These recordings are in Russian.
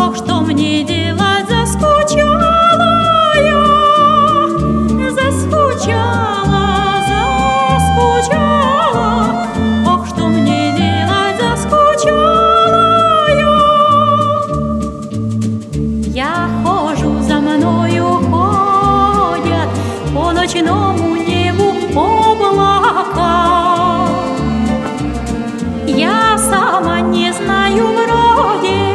Ох, что мне делать, заскучала я, заскучала, заскучала. Ох, что мне делать, заскучала я. Я хожу, за мною ходят по ночному небу облака. Я сама не знаю вроде,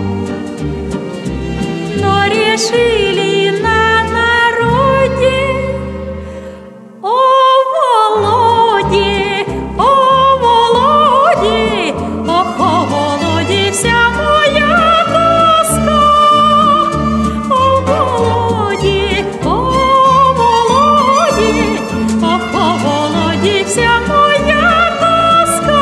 но решили на народе о Володе, ох, о Володе вся моя тоска. О Володе, ох, о Володе вся моя тоска.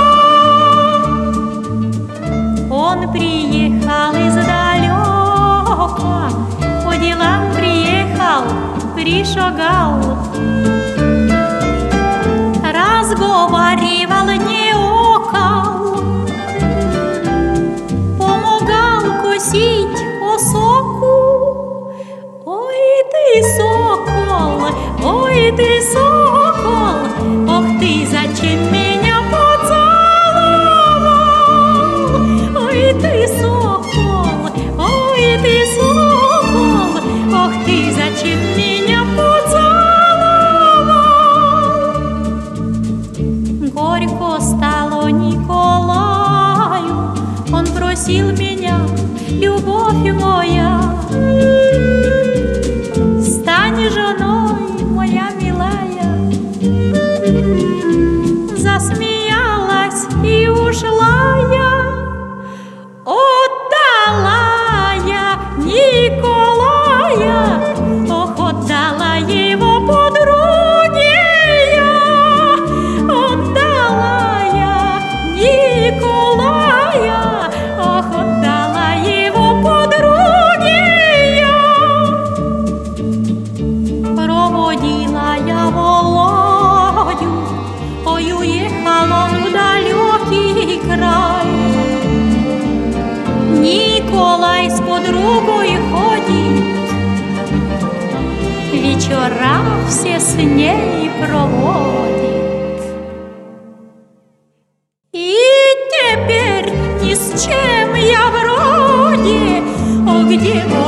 Он приехал издалека, по делам приехал, пришагал. Разговаривал, не окал, помогал косить осоку. Ой ты, сокол, ой ты, сокол, ох ты, зачем меня поцеловал? Ой ты, сокол, ой ты, сокол, ох ты, зачем меня поцеловал? Горько стало Николаю, он просил меня, любовь моя, стань женой, моя милая. Засмеялась и ушла я, отдала я Николая, ох, отдала его подруге я, отдала я Николая, ох, отдала его подруге я. Проводила я Володю, ой, уехал он в далекий край. Николай с подругой ходит, вечера все с ней проводит. И теперь ни с чем я вроде, о, где